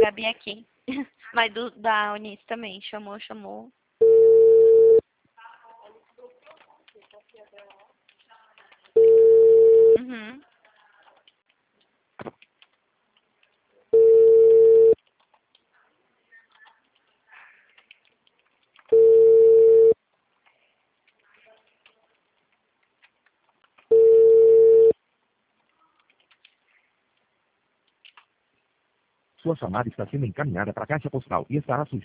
Gabi aqui. Mas da Eunice também. Chamou. Uhum. Sua chamada está sendo encaminhada para a caixa postal e estará sujeita